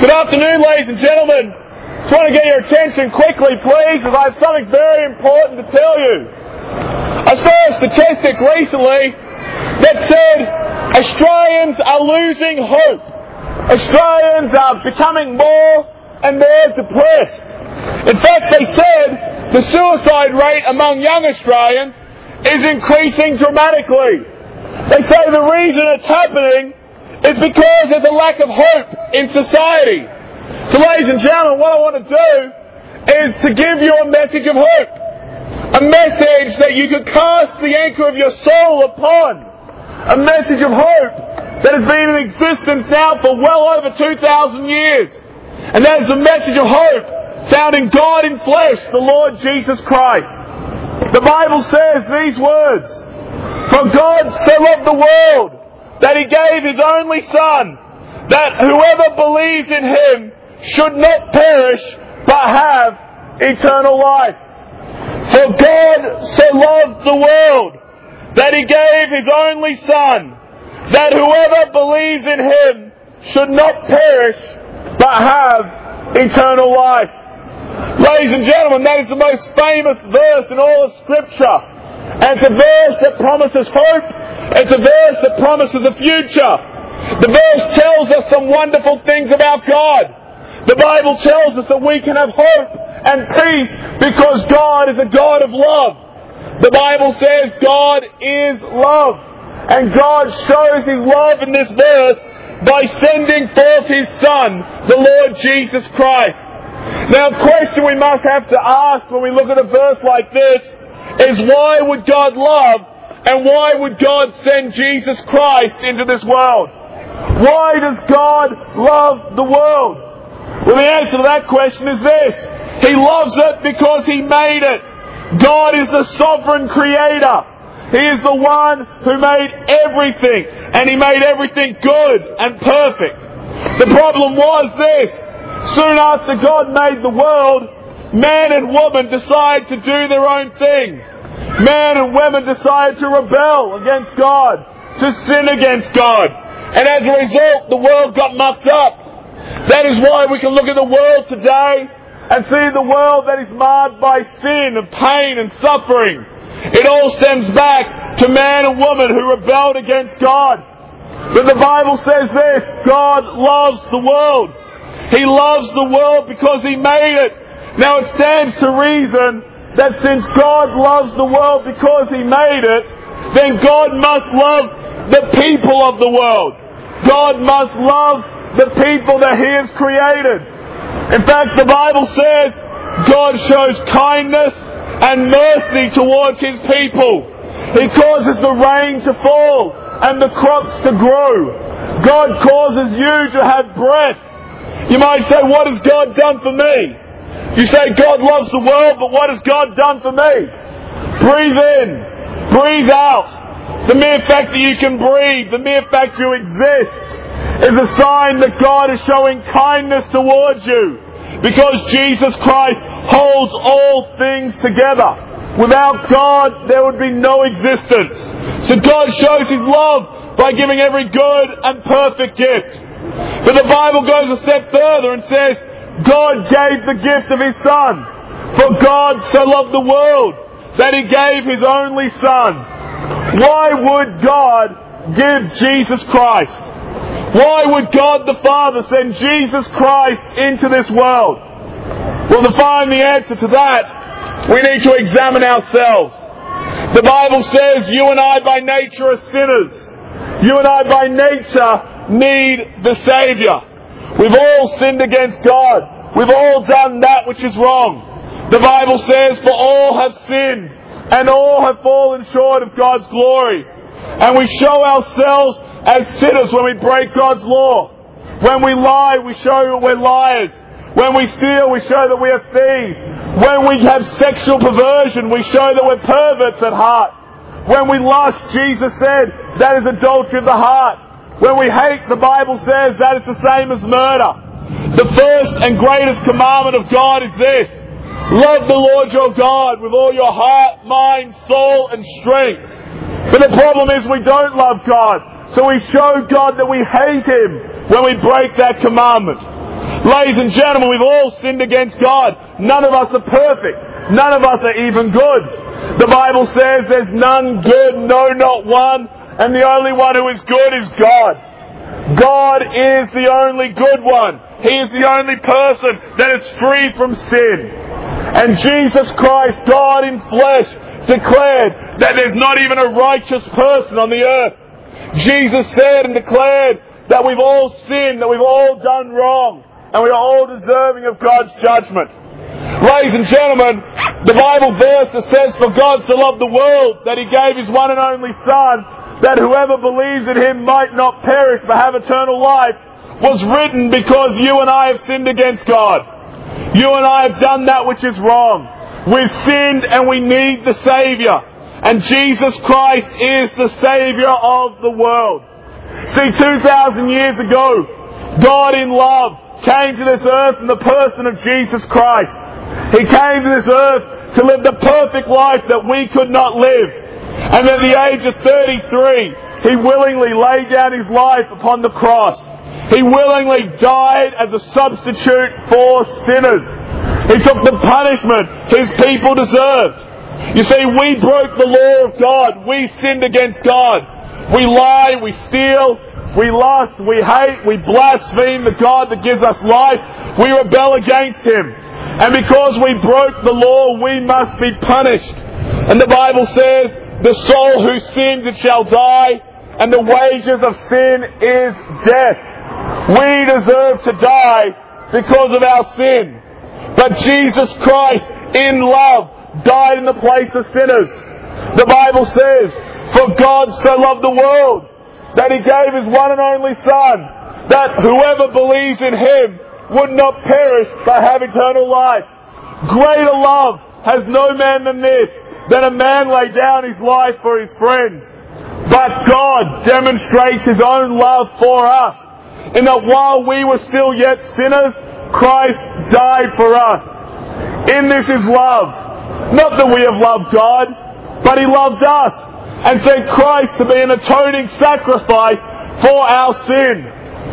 Good afternoon, ladies and gentlemen. Just want to get your attention quickly, please, as I have something very important to tell you. I saw a statistic recently that said Australians are losing hope. Australians are becoming more and more depressed. In fact, they said the suicide rate among young Australians is increasing dramatically. They say the reason it's happening is because there's a lack of hope in society. So, ladies and gentlemen, what I want to do is to give you a message of hope. A message that you could cast the anchor of your soul upon. A message of hope that has been in existence now for well over 2,000 years. And that is the message of hope found in God in flesh, the Lord Jesus Christ. The Bible says these words, "For God so loved the world that He gave His only Son, that whoever believes in Him should not perish, but have eternal life." For God so loved the world that He gave His only Son, that whoever believes in Him should not perish, but have eternal life. Ladies and gentlemen, that is the most famous verse in all of Scripture. And it's a verse that promises hope. It's a verse that promises a future. The verse tells us some wonderful things about God. The Bible tells us that we can have hope and peace because God is a God of love. The Bible says God is love. And God shows His love in this verse by sending forth His Son, the Lord Jesus Christ. Now, a question we must have to ask when we look at a verse like this is, why would God love and why would God send Jesus Christ into this world? Why does God love the world? Well, the answer to that question is this. He loves it because He made it. God is the sovereign creator. He is the one who made everything, and He made everything good and perfect. The problem was this. Soon after God made the world, man and woman decided to do their own thing. Man and women decided to rebel against God, to sin against God. And as a result, the world got mucked up. That is why we can look at the world today and see the world that is marred by sin and pain and suffering. It all stems back to man and woman who rebelled against God. But the Bible says this, God loves the world. He loves the world because He made it. Now it stands to reason that since God loves the world because He made it, then God must love the people of the world. God must love the people that He has created. In fact, the Bible says God shows kindness and mercy towards His people. He causes the rain to fall and the crops to grow. God causes you to have breath. You might say, what has God done for me? You say, God loves the world, but what has God done for me? Breathe in. Breathe out. The mere fact that you can breathe, the mere fact you exist, is a sign that God is showing kindness towards you. Because Jesus Christ holds all things together. Without God, there would be no existence. So God shows His love by giving every good and perfect gift. But the Bible goes a step further and says, God gave the gift of His Son. For God so loved the world that He gave His only Son. Why would God give Jesus Christ? Why would God the Father send Jesus Christ into this world? Well, to find the answer to that, we need to examine ourselves. The Bible says you and I by nature are sinners. You and I by nature need the Saviour. We've all sinned against God. We've all done that which is wrong. The Bible says, for all have sinned and all have fallen short of God's glory. And we show ourselves as sinners when we break God's law. When we lie, we show that we're liars. When we steal, we show that we are thieves. When we have sexual perversion, we show that we're perverts at heart. When we lust, Jesus said, that is adultery of the heart. When we hate, the Bible says that is the same as murder. The first and greatest commandment of God is this. Love the Lord your God with all your heart, mind, soul and strength. But the problem is we don't love God. So we show God that we hate Him when we break that commandment. Ladies and gentlemen, we've all sinned against God. None of us are perfect. None of us are even good. The Bible says there's none good, no, not one, and the only one who is good is God. God is the only good one. He is the only person that is free from sin. And Jesus Christ, God in flesh, declared that there's not even a righteous person on the earth. Jesus said and declared that we've all sinned, that we've all done wrong, and we are all deserving of God's judgment. Ladies and gentlemen, the Bible verse that says, "For God so loved the world that He gave His one and only Son, that whoever believes in Him might not perish but have eternal life," was written because you and I have sinned against God. You and I have done that which is wrong. We've sinned and we need the Saviour. And Jesus Christ is the Saviour of the world. See, 2,000 years ago, God in love came to this earth in the person of Jesus Christ. He came to this earth to live the perfect life that we could not live. And at the age of 33, He willingly laid down His life upon the cross. He willingly died as a substitute for sinners. He took the punishment His people deserved. You see, we broke the law of God. We sinned against God. We lie, we steal, we lust, we hate, we blaspheme the God that gives us life. We rebel against Him. And because we broke the law, we must be punished. And the Bible says, "The soul who sins, it shall die, and the wages of sin is death." We deserve to die because of our sin. But Jesus Christ, in love, died in the place of sinners. The Bible says, "For God so loved the world that He gave His one and only Son, that whoever believes in Him would not perish but have eternal life." Greater love has no man than this, that a man lay down his life for his friends. But God demonstrates His own love for us, in that while we were still yet sinners, Christ died for us. In this is love. Not that we have loved God, but He loved us and sent Christ to be an atoning sacrifice for our sin.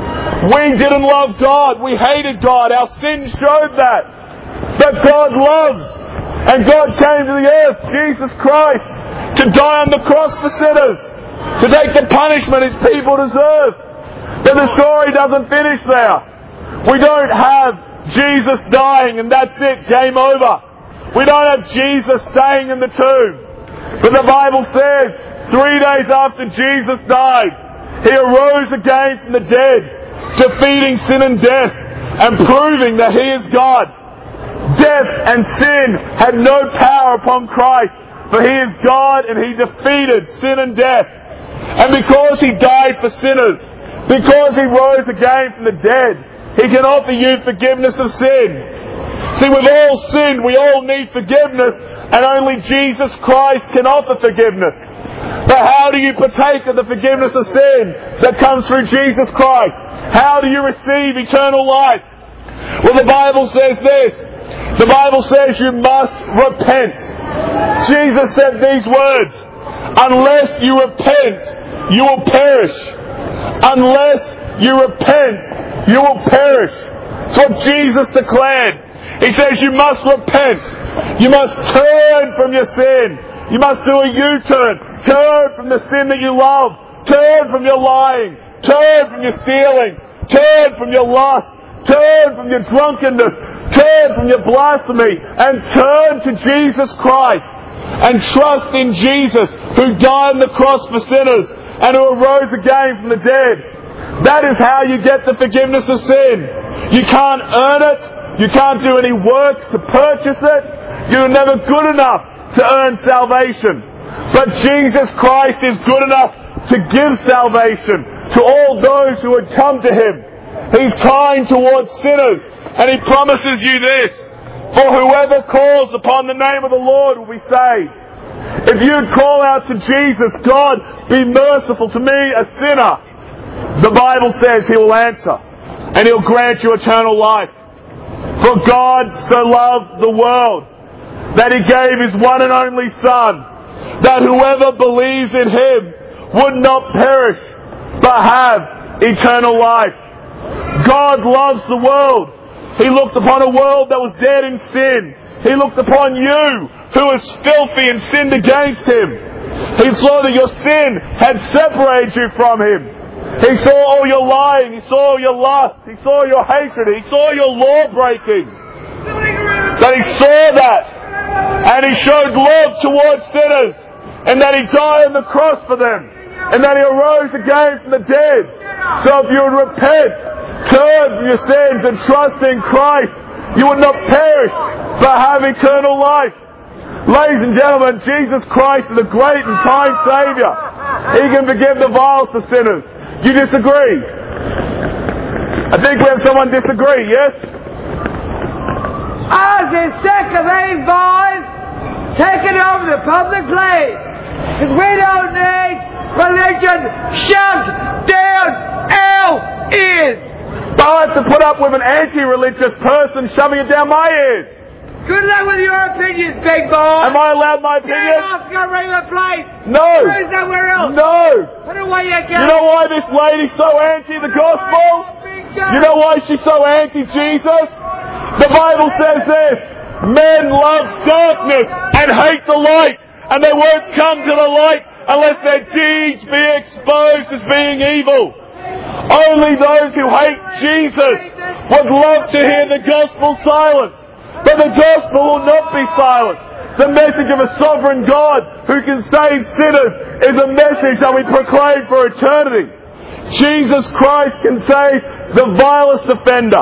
We didn't love God. We hated God. Our sin showed that. But God loves. And God came to the earth, Jesus Christ, to die on the cross for sinners, to take the punishment His people deserve. But the story doesn't finish there. We don't have Jesus dying and that's it, game over. We don't have Jesus staying in the tomb. But the Bible says, 3 days after Jesus died, He arose again from the dead, defeating sin and death, and proving that He is God. Death and sin had no power upon Christ, for He is God and He defeated sin and death. And because He died for sinners, because He rose again from the dead, He can offer you forgiveness of sin. See, we've all sinned, we all need forgiveness, and only Jesus Christ can offer forgiveness. But how do you partake of the forgiveness of sin that comes through Jesus Christ? How do you receive eternal life? Well, the Bible says this. The Bible says you must repent. Jesus said these words, "Unless you repent, you will perish." Unless you repent, you will perish. That's what Jesus declared. He says you must repent. You must turn from your sin. You must do a U-turn. Turn from the sin that you love. Turn from your lying. Turn from your stealing. Turn from your lust. Turn from your drunkenness. Turn from your blasphemy. And turn to Jesus Christ. And trust in Jesus, who died on the cross for sinners and who arose again from the dead. That is how you get the forgiveness of sin. You can't earn it. You can't do any works to purchase it. You're never good enough to earn salvation. But Jesus Christ is good enough to give salvation to all those who would come to Him. He's kind towards sinners, and He promises you this: for whoever calls upon the name of the Lord will be saved. If you'd call out to Jesus, "God, be merciful to me, a sinner," the Bible says He will answer, and He'll grant you eternal life. For God so loved the world that He gave His one and only Son, that whoever believes in Him would not perish, but have eternal life. God loves the world He looked upon a world that was dead in sin. He looked upon you, who was filthy and sinned against Him. He saw that your sin had separated you from Him. He saw all your lying. He saw all your lust. He saw your hatred. He saw your law breaking. That He saw that. And He showed love towards sinners. And that He died on the cross for them. And that He arose again from the dead. So if you would repent, turn from your sins and trust in Christ, you would not perish but have eternal life. Ladies and gentlemen, Jesus Christ is a great and kind Saviour. He can forgive the vilest of sinners. You disagree? I think we have someone disagree, yes? I was sick of these boys taking over the public place. Because we don't need religion shoved down our ears. I have to put up with an anti-religious person shoving it down my ears. Good luck with your opinions, big boy. Am I allowed my opinion? Get off your regular place. No. Go somewhere else. No. Put away your gun. You know why this lady's so anti the gospel? You know why she's so anti-Jesus? The Bible says this. Men love darkness and hate the light. And they won't come to the light unless their deeds be exposed as being evil. Only those who hate Jesus would love to hear the gospel silenced. But the gospel will not be silenced. The message of a sovereign God who can save sinners is a message that we proclaim for eternity. Jesus Christ can save the vilest offender.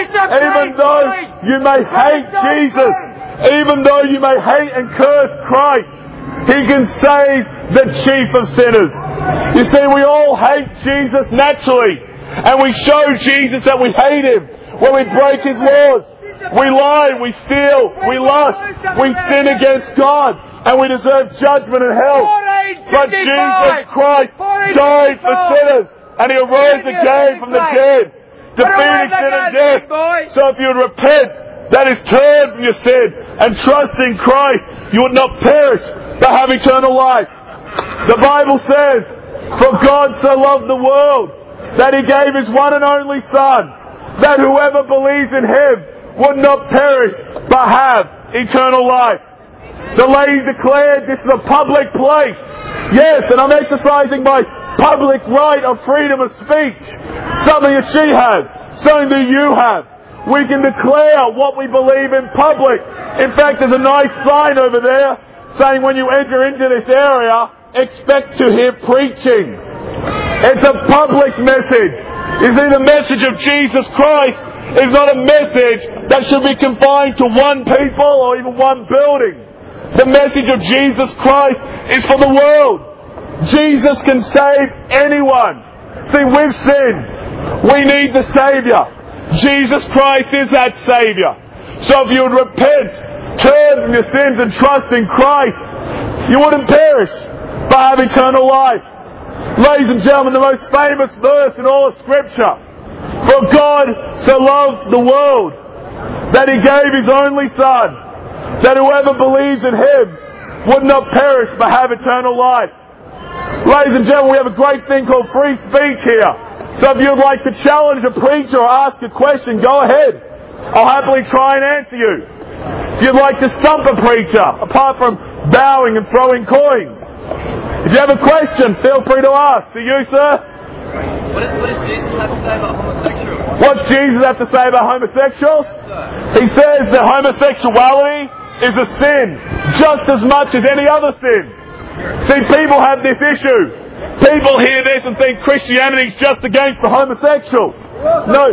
Even though you may hate Jesus, even though you may hate and curse Christ, He can save the chief of sinners. You see, we all hate Jesus naturally. And we show Jesus that we hate Him when we break His laws. We lie, we steal, we lust, we sin against God, and we deserve judgment in hell. But Jesus Christ died for sinners, and He arose again from the dead, defeating sin and death. So if you would repent, that is, turn from your sin, and trust in Christ, you would not perish, but have eternal life. The Bible says, for God so loved the world, that He gave His one and only Son, that whoever believes in Him would not perish, but have eternal life. The lady declared this is a public place. Yes, and I'm exercising my public right of freedom of speech. Something that she has, something that you have. We can declare what we believe in public. In fact, there's a nice sign over there saying when you enter into this area, expect to hear preaching. It's a public message. You see, the message of Jesus Christ is not a message that should be confined to one people or even one building. The message of Jesus Christ is for the world. Jesus can save anyone. See, we've sinned. We need the Saviour. Jesus Christ is that Saviour. So if you would repent, turn from your sins and trust in Christ, you wouldn't perish, but have eternal life. Ladies and gentlemen, the most famous verse in all of Scripture. For God so loved the world that He gave His only Son, that whoever believes in Him would not perish but have eternal life. Ladies and gentlemen, we have a great thing called free speech here. So if you'd like to challenge a preacher or ask a question, go ahead. I'll happily try and answer you. If you'd like to stump a preacher, apart from bowing and throwing coins. If you have a question, feel free to ask. To you, sir? What does Jesus have to say about homosexuals? What's Jesus have to say about homosexuals? He says that homosexuality is a sin, just as much as any other sin. See, people have this issue. People hear this and think Christianity is just against the homosexual. No,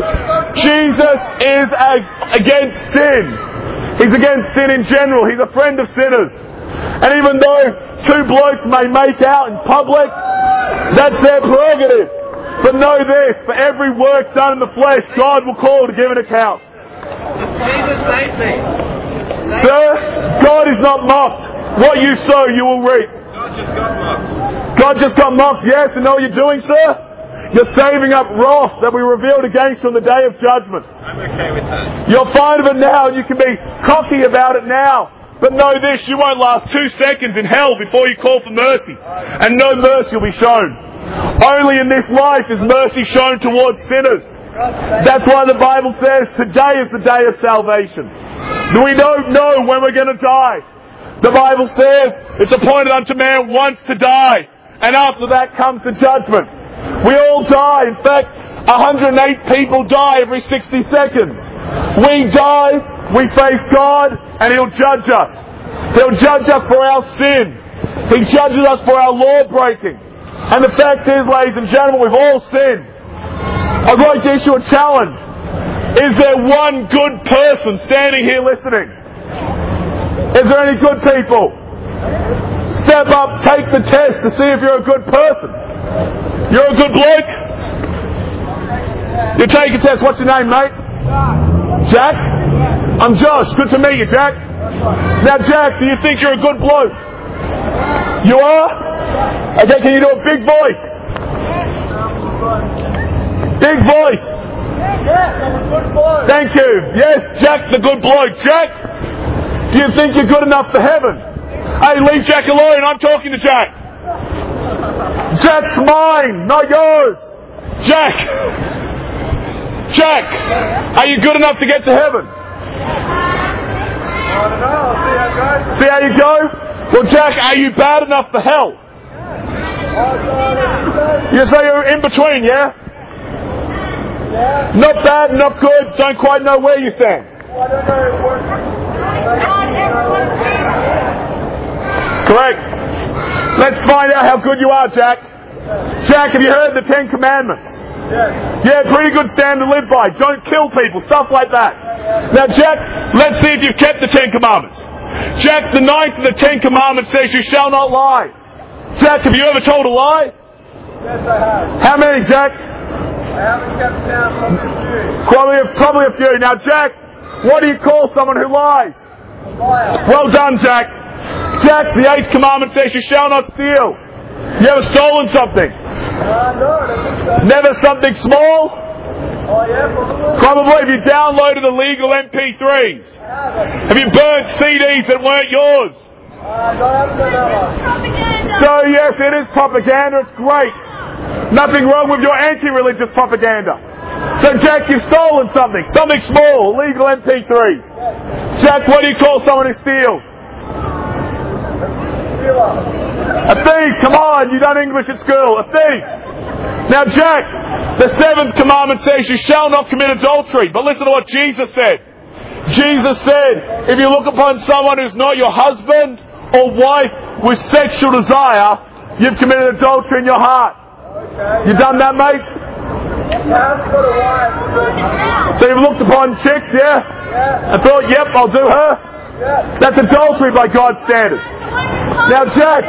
Jesus is against sin. He's against sin in general. He's a friend of sinners. And even though two blokes may make out in public, that's their prerogative. But know this, for every work done in the flesh, God will call to give an account. Jesus saved me. Sir, God is not mocked. What you sow, you will reap. God just got mocked. God just got mocked, yes, and know what you're doing, sir? You're saving up wrath that we revealed against you on the day of judgment. I'm okay with that. You're fine of it now, and you can be cocky about it now. But know this, you won't last 2 seconds in hell before you call for mercy. And no mercy will be shown. Only in this life is mercy shown towards sinners. That's why the Bible says today is the day of salvation. We don't know when we're going to die. The Bible says it's appointed unto man once to die, and after that comes the judgment. We all die. In fact, 108 people die every 60 seconds. We die, we face God, and He'll judge us. He'll judge us for our sin. He judges us for our law breaking. And the fact is, ladies and gentlemen, we've all sinned. I'd like to issue a challenge. Is there one good person standing here listening? Is there any good people? Step up, take the test to see if you're a good person. You're a good bloke? You take a test. What's your name, mate? Jack? I'm Josh. Good to meet you, Jack. Now, Jack, do you think you're a good bloke? You are? Okay, can you do a big voice? Big voice. Thank you. Yes, Jack the good bloke. Jack, do you think you're good enough for heaven? Hey, leave Jack alone. I'm talking to Jack. Jack's mine, not yours. Jack, are you good enough to get to heaven? I don't know. I'll see how it goes. See how you go? Well, Jack, are you bad enough for hell? You say you're in between, yeah? Yeah. Not bad, not good, don't quite know where you stand. Well, I don't know what. Correct. Let's find out how good you are, Jack. Jack, have you heard the 10 Commandments? Yes. Yeah, pretty good standard to live by. Don't kill people, stuff like that. Now, Jack, let's see if you've kept the 10 Commandments. Jack, the 9th of the 10 Commandments says you shall not lie. Jack, have you ever told a lie? Yes, I have. How many, Jack? I haven't kept down probably a few. Probably a few. Now, Jack, what do you call someone who lies? A liar. Well done, Jack. Jack, the 8th Commandment says you shall not steal. You ever stolen something? No, I think so. Never something small? Oh, yeah, probably. Probably. Have you downloaded illegal MP3s? I haven't. Have you burnt CDs that weren't yours? No, I haven't done that one. So, yes, it is propaganda. It's great. Nothing wrong with your anti-religious propaganda. So, Jack, you've stolen something. Something small. Illegal MP3s. Jack, what do you call someone who steals? A thief. Come on, you done English at school. A thief. Now, Jack, the 7th Commandment says you shall not commit adultery. But listen to what Jesus said. Jesus said, if you look upon someone who's not your husband or wife with sexual desire, you've committed adultery in your heart. Okay. You done that, mate? I haven't got a wife. So you've looked upon chicks, yeah? Yeah. And thought, yep, I'll do her? Yeah. That's adultery by God's standards. Now, Jack,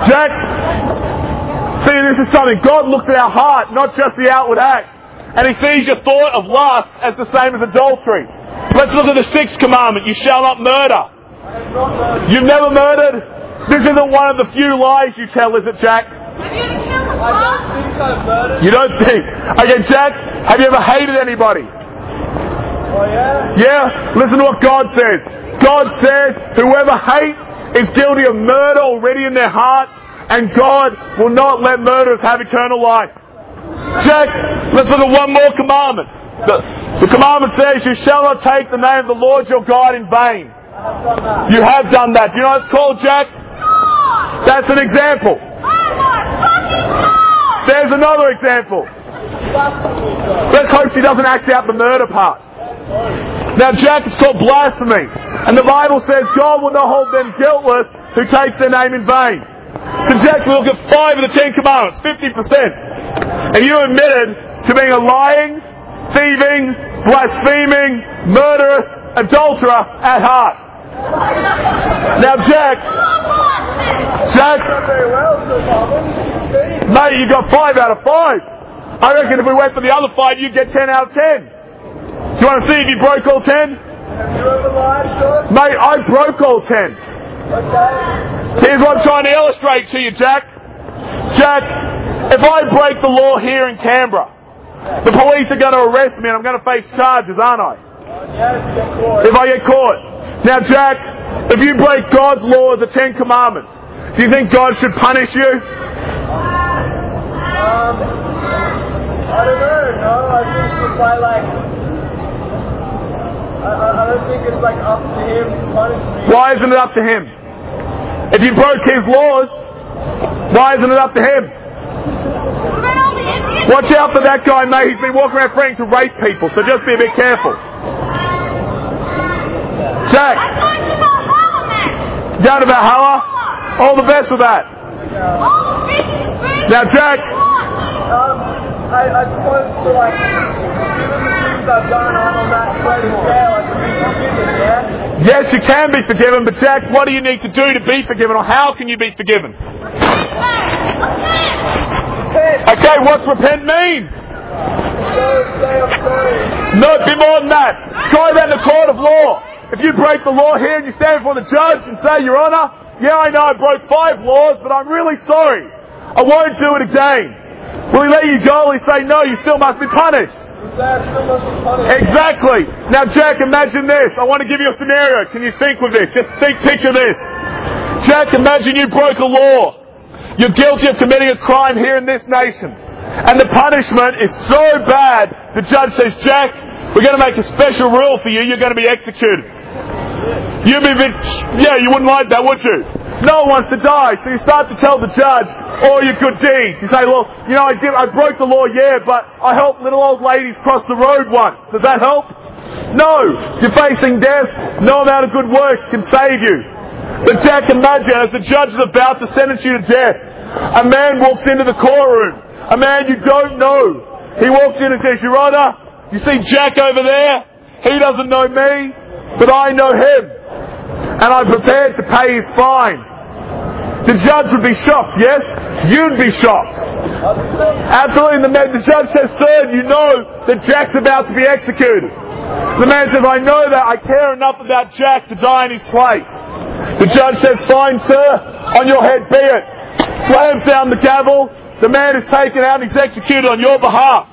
see, this is something. God looks at our heart, not just the outward act. And He sees your thought of lust as the same as adultery. Let's look at the 6th Commandment. You shall not murder. You've never murdered? This isn't one of the few lies you tell, is it, Jack? I don't think I've murdered. You don't think? Okay, Jack, have you ever hated anybody? Oh, yeah? Yeah? Listen to what God says. God says, whoever hates is guilty of murder already in their heart, and God will not let murderers have eternal life. Jack, let's look at one more commandment. The commandment says, you shall not take the name of the Lord your God in vain. You have done that. You know what it's called, Jack? That's an example. There's another example. Let's hope she doesn't act out the murder part. Now, Jack, it's called blasphemy. And the Bible says God will not hold them guiltless who takes their name in vain. So, Jack, we look at 5 of the 10 Commandments, 50%. And you admitted to being a lying, thieving, blaspheming, murderous, adulterer at heart. Now, Jack, mate, you got 5 out of 5. I reckon if we went for the other 5, you'd get 10 out of 10. Do you want to see if you broke all 10? Have you ever lied, Josh? Mate, I broke all 10. Okay. Here's what I'm trying to illustrate to you, Jack. Jack, if I break the law here in Canberra, the police are going to arrest me and I'm going to face charges, aren't I? Yes, get caught. If I get caught. Now, Jack, if you break God's law of the 10 Commandments, do you think God should punish you? I don't know. No, I think if I like, I don't think it's like up to him to punish me. Why isn't it up to him? If you broke his laws, why isn't it up to him? Watch out for that guy, mate. He's been walking around threatening to rape people, so just be a bit careful. Jack. Down to Valhalla. All the best with that. Now, Jack. I just wanted to like, given the things I've done on that great scale, I can be forgiven, yeah? Yes, you can be forgiven, but Jack, what do you need to do to be forgiven, or how can you be forgiven? Okay, what's repent mean? Say I'm sorry. No, be more than that. Try that in the court of law. If you break the law here and you stand before the judge and say, Your Honour, yeah, I know I broke 5 laws, but I'm really sorry. I won't do it again. Will he let you go? Will he say, no, you still must be punished? Exactly. Now, Jack, imagine this. I want to give you a scenario. Can you think with this? Just picture this. Jack, imagine you broke a law. You're guilty of committing a crime here in this nation. And the punishment is so bad, the judge says, Jack, we're going to make a special rule for you. You're going to be executed. You wouldn't like that, would you? No one wants to die. So you start to tell the judge all your good deeds. You say, well, you know, I broke the law, yeah, but I helped little old ladies cross the road once. Does that help? No. You're facing death. No amount of good works can save you. But Jack, imagine as the judge is about to sentence you to death, a man walks into the courtroom. A man you don't know. He walks in and says, Your Honour, you see Jack over there? He doesn't know me, but I know him. And I'm prepared to pay his fine. The judge would be shocked, yes? You'd be shocked. Absolutely. The judge says, Sir, you know that Jack's about to be executed. The man says, I know that. I care enough about Jack to die in his place. The judge says, Fine, sir. On your head be it. Slams down the gavel. The man is taken out and he's executed on your behalf.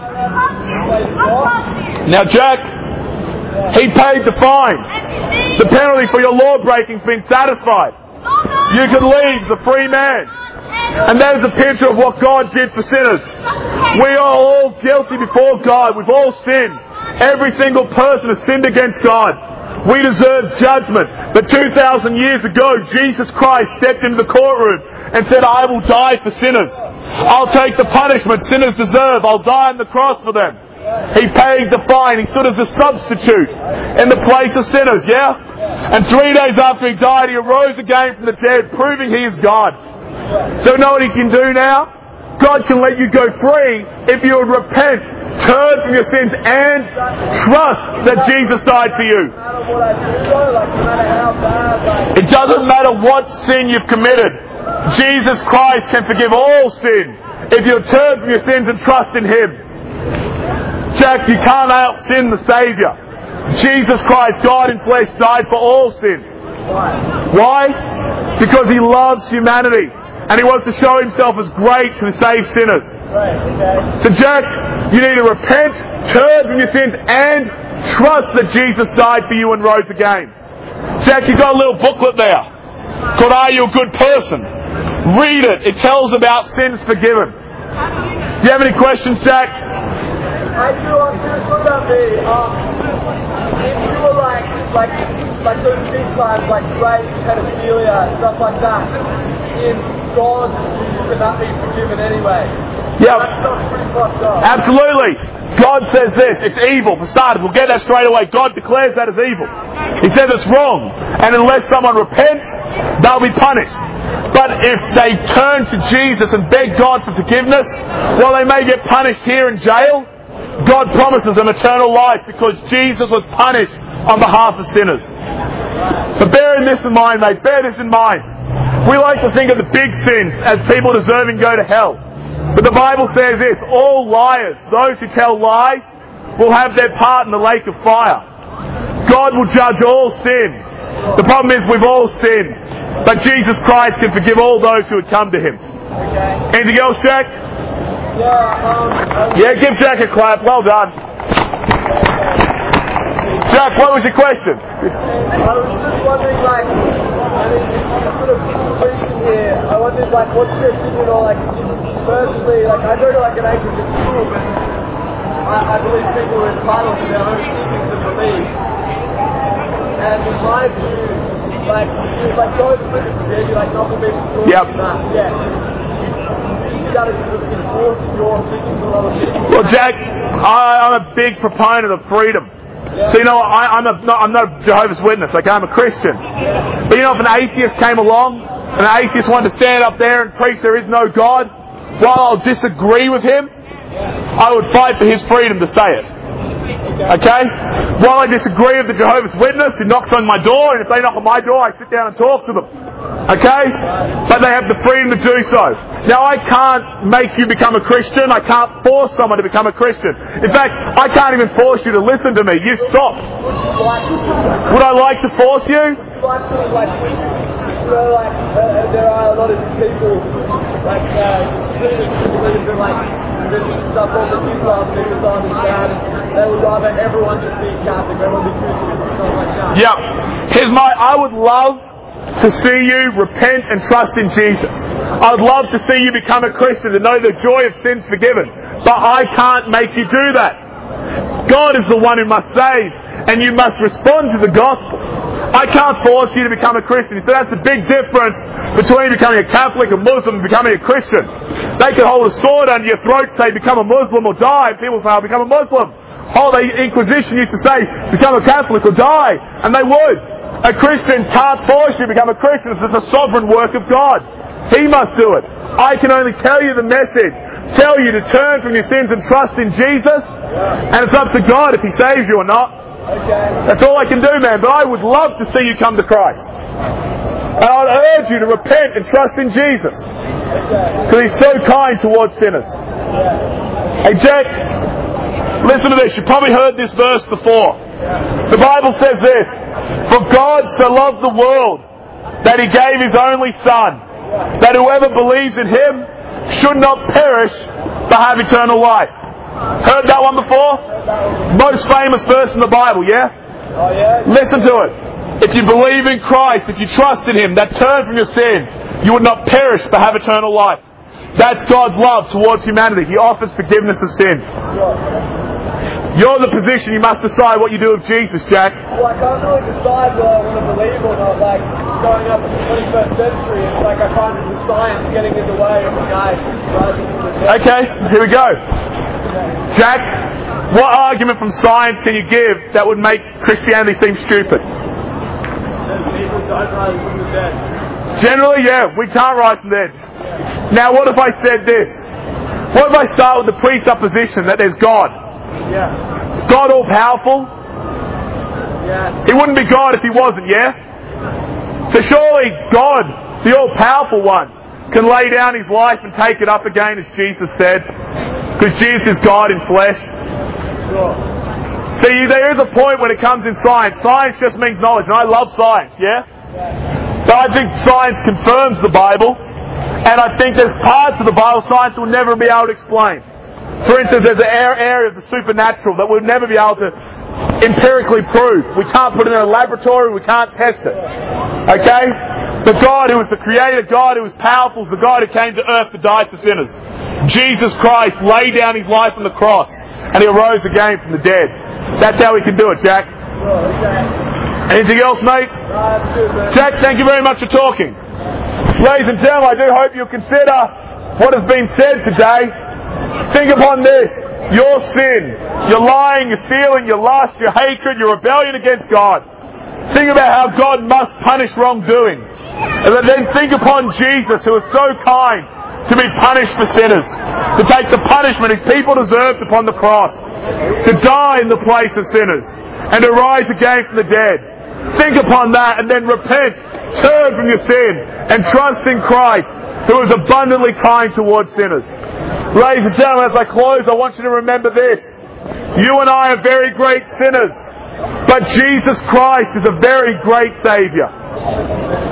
Now, Jack, he paid the fine. The penalty for your law breaking's been satisfied. You can leave the free man. And that is a picture of what God did for sinners. We are all guilty before God. We've all sinned. Every single person has sinned against God. We deserve judgment. But 2,000 years ago, Jesus Christ stepped into the courtroom and said, I will die for sinners. I'll take the punishment sinners deserve. I'll die on the cross for them. He paid the fine. He stood as a substitute in the place of sinners, yeah? And 3 days after he died, he arose again from the dead, proving he is God. So you know what he can do now? God can let you go free if you would repent, turn from your sins, and trust that Jesus died for you. It doesn't matter what sin you've committed. Jesus Christ can forgive all sin if you turn from your sins and trust in Him. Jack, you can't out-sin the Saviour. Jesus Christ, God in flesh, died for all sin. Why? Because He loves humanity. And He wants to show Himself as great to save sinners. So Jack, you need to repent, turn from your sins, and trust that Jesus died for you and rose again. Jack, you've got a little booklet there called Are You a Good Person? Read it. It tells about sins forgiven. Do you have any questions, Jack? I do. I'm curious about if you were like those big crimes like rape, pedophilia, stuff like that, in God, you could not be forgiven anyway. Yeah. That stuff's pretty fucked up. Absolutely. God says this. It's evil. For starters, we'll get that straight away. God declares that as evil. He says it's wrong. And unless someone repents, they'll be punished. But if they turn to Jesus and beg God for forgiveness, while they may get punished here in jail, God promises them eternal life because Jesus was punished on behalf of sinners. But bearing this in mind, mate, bear this in mind. We like to think of the big sins as people deserving to go to hell. But the Bible says this, all liars, those who tell lies, will have their part in the lake of fire. God will judge all sin. The problem is we've all sinned. But Jesus Christ can forgive all those who would come to Him. Anything else, Jack? Yeah, give Jack a clap. Well done. Jack, what was your question? I was just wondering, sort of question here. I wondered, what's your opinion on, personally, I go to an Anglican school, but I believe people are entitled to their own teachings and beliefs. And in my view, like Jehovah's Witnesses, yeah, you like not believe in God. Yep. Yeah. You gotta just enforce your teachings on other people. Well, Jack, I'm a big proponent of freedom. Yeah. So, you know, I'm not a Jehovah's Witness, okay? I'm a Christian. Yeah. But, you know, if an atheist came along, and an atheist wanted to stand up there and preach there is no God, while I'll disagree with him, I would fight for his freedom to say it. Okay? While I disagree with the Jehovah's Witness who knocks on my door, and if they knock on my door, I sit down and talk to them. Okay? But they have the freedom to do so. Now, I can't make you become a Christian. I can't force someone to become a Christian. In fact, I can't even force you to listen to me. You stopped. Would I like to force you? There are a lot of people, like, students who believe in, like, religious stuff, all the Islam, Islam is bad, and they would rather everyone just be Catholic, everyone be Christian, and stuff like that. Yep. I would love to see you repent and trust in Jesus. I would love to see you become a Christian, to know the joy of sins forgiven. But I can't make you do that. God is the one who must save, and you must respond to the gospel. I can't force you to become a Christian. So that's the big difference between becoming a Catholic, a Muslim, and becoming a Christian. They could hold a sword under your throat and say, become a Muslim or die. People say, I'll become a Muslim. Oh, the Inquisition used to say, become a Catholic or die. And they would. A Christian can't force you to become a Christian. It's a sovereign work of God. He must do it. I can only tell you the message. Tell you to turn from your sins and trust in Jesus. And it's up to God if He saves you or not. Okay. That's all I can do, man. But I would love to see you come to Christ. And I'd urge you to repent and trust in Jesus. Because He's so kind towards sinners. Hey, Jack, listen to this. You've probably heard this verse before. The Bible says this: for God so loved the world that He gave His only Son, that whoever believes in Him should not perish but have eternal life. Heard that one before? Most famous verse in the Bible, yeah? Oh, yeah? Listen to it. If you believe in Christ, if you trust in Him, that turn from your sin, you would not perish but have eternal life. That's God's love towards humanity. He offers forgiveness of sin. You're in the position you must decide what you do with Jesus, Jack. Well, I can't really decide whether I want to believe or not. Like, growing up in the 21st century, it's like I find the science getting in the way of the guy. Okay, here we go. Jack, what argument from science can you give that would make Christianity seem stupid? People don't rise from the dead. Generally, yeah, we can't rise from the dead. Now, what if I said this? What if I start with the presupposition that there's God? Yeah. God all-powerful? Yeah. He wouldn't be God if He wasn't, yeah? So surely God, the all-powerful one, can lay down His life and take it up again, as Jesus said. Because Jesus is God in flesh. Sure. See, there is a point when it comes in science. Science just means knowledge, and I love science, yeah? But I think science confirms the Bible, and I think there's parts of the Bible science will never be able to explain. For instance, there's an area of the supernatural that we'll never be able to empirically prove. We can't put it in a laboratory, we can't test it. Okay? The God who is the Creator, God who is powerful, is the God who came to earth to die for sinners. Jesus Christ laid down His life on the cross, and He arose again from the dead. That's how we can do it, Jack. Anything else, mate? That's good, man. Jack, thank you very much for talking. Ladies and gentlemen, I do hope you'll consider what has been said today. Think upon this: your sin, your lying, your stealing, your lust, your hatred, your rebellion against God. Think about how God must punish wrongdoing. And then think upon Jesus, who is so kind to be punished for sinners, to take the punishment His people deserved upon the cross, to die in the place of sinners, and to rise again from the dead. Think upon that and then repent, turn from your sin, and trust in Christ, who is abundantly kind towards sinners. Ladies and gentlemen, as I close, I want you to remember this: you and I are very great sinners, but Jesus Christ is a very great Saviour.